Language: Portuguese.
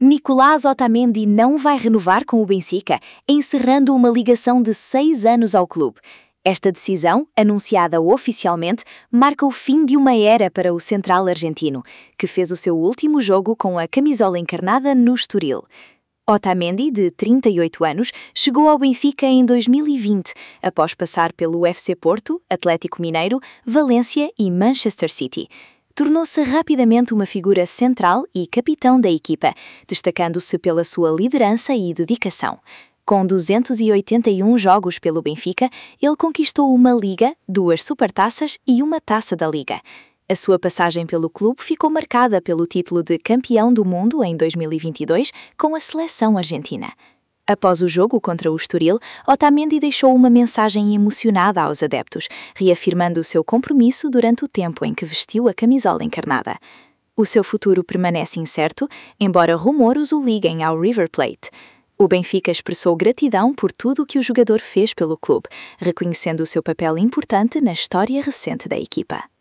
Nicolás Otamendi não vai renovar com o Benfica, encerrando uma ligação de 6 anos ao clube. Esta decisão, anunciada oficialmente, marca o fim de uma era para o central argentino, que fez o seu último jogo com a camisola encarnada no Estoril. Otamendi, de 38 anos, chegou ao Benfica em 2020, após passar pelo FC Porto, Atlético Mineiro, Valência e Manchester City. Tornou-se rapidamente uma figura central e capitão da equipa, destacando-se pela sua liderança e dedicação. Com 281 jogos pelo Benfica, ele conquistou uma Liga, 2 Supertaças e uma Taça da Liga. A sua passagem pelo clube ficou marcada pelo título de campeão do mundo em 2022 com a seleção argentina. Após o jogo contra o Estoril, Otamendi deixou uma mensagem emocionada aos adeptos, reafirmando o seu compromisso durante o tempo em que vestiu a camisola encarnada. O seu futuro permanece incerto, embora rumores o liguem ao River Plate. O Benfica expressou gratidão por tudo o que o jogador fez pelo clube, reconhecendo o seu papel importante na história recente da equipa.